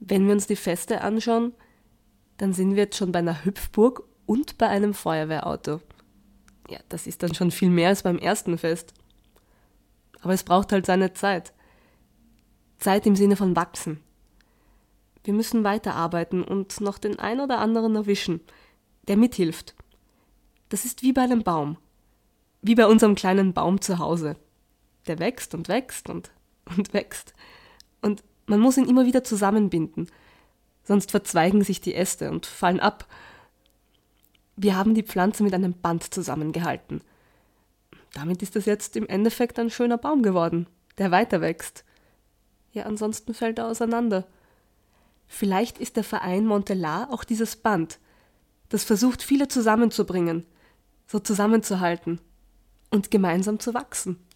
Wenn wir uns die Feste anschauen, dann sind wir jetzt schon bei einer Hüpfburg und bei einem Feuerwehrauto. Ja, das ist dann schon viel mehr als beim ersten Fest. Aber es braucht halt seine Zeit. Zeit im Sinne von wachsen. Wir müssen weiterarbeiten und noch den ein oder anderen erwischen, der mithilft. Das ist wie bei einem Baum. Wie bei unserem kleinen Baum zu Hause. Der wächst und wächst und wächst. Und man muss ihn immer wieder zusammenbinden. Sonst verzweigen sich die Äste und fallen ab. Wir haben die Pflanze mit einem Band zusammengehalten. Damit ist es jetzt im Endeffekt ein schöner Baum geworden, der weiter wächst. Ja, ansonsten fällt er auseinander. Vielleicht ist der Verein Montelar auch dieses Band, das versucht, viele zusammenzubringen, so zusammenzuhalten und gemeinsam zu wachsen.